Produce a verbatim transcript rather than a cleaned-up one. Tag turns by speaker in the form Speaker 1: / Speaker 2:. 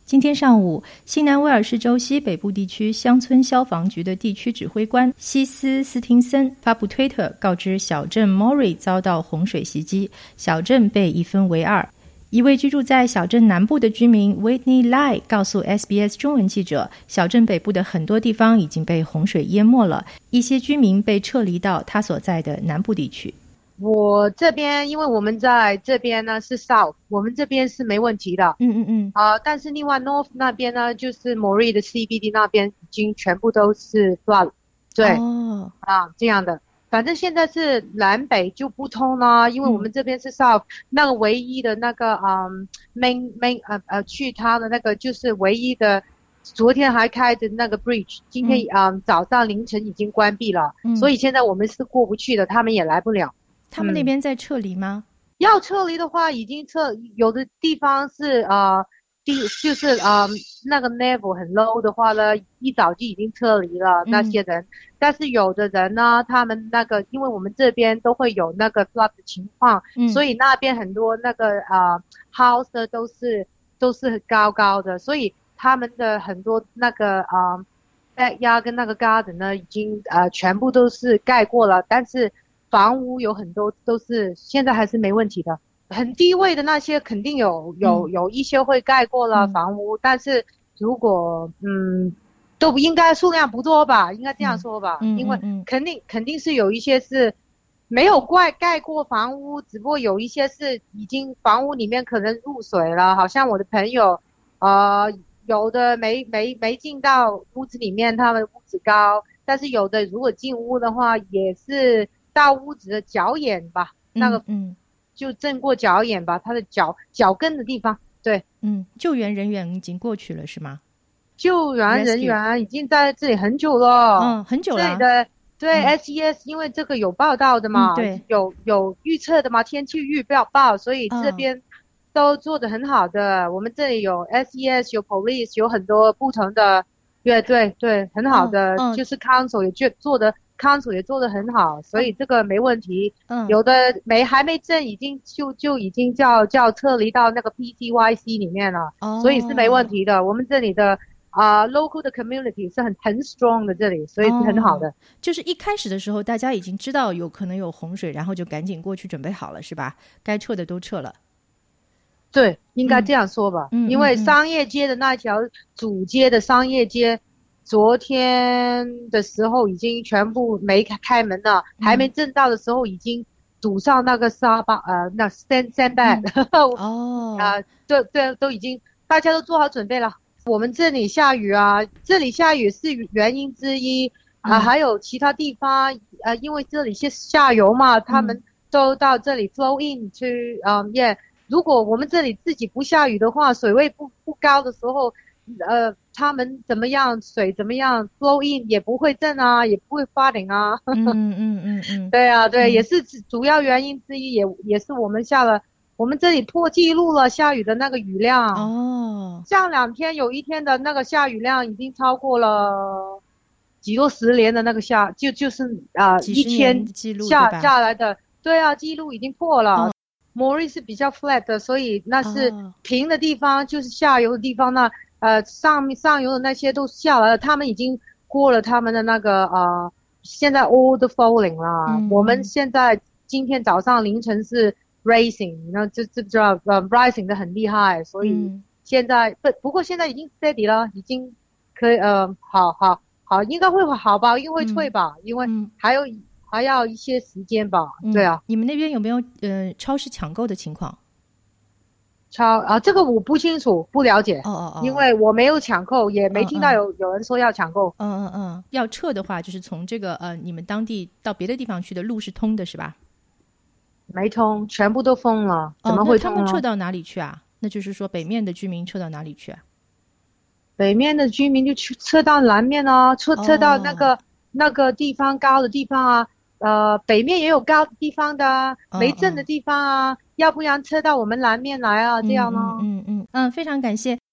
Speaker 1: 今天上午，新南威尔士州西北部地区乡村消防局的地区指挥官希斯·斯汀森发布推特告知小镇 Maury 遭到洪水袭击，小镇被一分为二。一位居住在小镇南部的居民 Whitney Lai 告诉 S B S 中文记者，小镇北部的很多地方已经被洪水淹没了，一些居民被撤离到他所在的南部地区。
Speaker 2: 我这边因为我们在这边呢是 South， 我们这边是没问题的。
Speaker 1: 嗯嗯嗯。
Speaker 2: 啊、呃，但是另外 North 那边呢，就是 Maury 的 C B D 那边已经全部都是 flood。对。哦。啊，这样的。反正现在是南北就不通了，因为我们这边是 South，、嗯、那个唯一的那个嗯 main main 呃呃去它的那个就是唯一的，昨天还开的那个 bridge， 今天嗯, 嗯早上凌晨已经关闭了、嗯，所以现在我们是过不去的，他们也来不了。
Speaker 1: 他们那边在撤离吗？
Speaker 2: 嗯、要撤离的话已经撤，有的地方是呃地就是呃那个 level 很 low 的话呢，一早就已经撤离了、嗯、那些人，但是有的人呢，他们那个因为我们这边都会有那个 flood 的情况、嗯、所以那边很多那个呃 house 的都是都是高高的，所以他们的很多那个呃 backyard 跟那个 garden 呢已经呃全部都是盖过了，但是房屋有很多都是现在还是没问题的，很低位的那些肯定有有有一些会盖过了房屋、嗯、但是如果嗯都应该数量不多吧，应该这样说吧、嗯、因为肯定肯定是有一些是没有盖盖过房屋，只不过有一些是已经房屋里面可能入水了，好像我的朋友呃有的没没没进到屋子里面，他们屋子高，但是有的如果进屋的话也是到屋子的脚眼吧，那个嗯就震过脚眼吧，他的脚脚跟的地方。对，
Speaker 1: 嗯，救援人员已经过去了是吗？
Speaker 2: 救援人员已经在这里很久了，
Speaker 1: 嗯，很久了。
Speaker 2: 这里的对、嗯、S E S 因为这个有报道的嘛，嗯、对，有有预测的嘛，天气预报报，所以这边都做得很好的。嗯、我们这里有 S E S， 有 Police， 有很多不同的，对对对，很好的，嗯嗯、就是 Council 也做的。Council 也做得很好，所以这个没问题。嗯，有的没还没震，已经就就已经叫叫撤离到那个 P C Y C 里面了，哦、所以是没问题的。我们这里的啊、呃、local 的 community 是很很 strong 的，这里所以是很好的、哦。
Speaker 1: 就是一开始的时候，大家已经知道有可能有洪水，然后就赶紧过去准备好了，是吧？该撤的都撤了。
Speaker 2: 对，应该这样说吧。嗯，因为商业街的那条主街的商业街。昨天的时候已经全部没开门了、嗯、还没震到的时候已经堵上那个沙巴呃那 stand sandbag、嗯、哦啊、呃、对对都已经大家都做好准备了。我们这里下雨啊，这里下雨是原因之一啊、呃嗯、还有其他地方呃因为这里是下游嘛，他们都到这里 flow in to 嗯 yeah 如果我们这里自己不下雨的话，水位不不高的时候呃他们怎么样水怎么样 flow in 也不会震啊，也不会发顶啊。
Speaker 1: 嗯嗯嗯嗯，
Speaker 2: 对啊对、嗯、也是主要原因之一，也也是我们下了我们这里破纪录了下雨的那个雨量。哦，上两天有一天的那个下雨量已经超过了几多十年的那个下就就是啊、呃、一天下下来的。对啊，记录已经破了。哦Maury 是比较 flat 的，所以那是平的地方、哦、就是下游的地方呢呃上上游的那些都下来了，他们已经过了他们的那个呃现在 all the falling 了、嗯、我们现在今天早上凌晨是 rising， 然后就就知道呃 rising 的很厉害，所以现在、嗯、不不过现在已经 steady 了，已经可以呃好好好应该会好吧，因为会退吧、嗯、因为还有、嗯还要一些时间吧、嗯、对啊。
Speaker 1: 你们那边有没有呃超市抢购的情况？
Speaker 2: 超啊这个我不清楚不了解。哦哦哦，因为我没有抢购，也没听到有、嗯嗯、有人说要抢购。
Speaker 1: 嗯嗯嗯，要撤的话就是从这个呃你们当地到别的地方去的路是通的是吧？
Speaker 2: 没通，全部都封了。怎么会通、
Speaker 1: 哦、那他们撤到哪里去啊？那就是说北面的居民撤到哪里去啊？
Speaker 2: 北面的居民就去撤到南面啊，撤撤到那个、哦、那个地方高的地方啊。呃，北面也有高的地方的、啊哦、没震的地方啊、哦、要不然撤到我们南面来啊、嗯、这样呢。
Speaker 1: 嗯嗯嗯嗯，非常感谢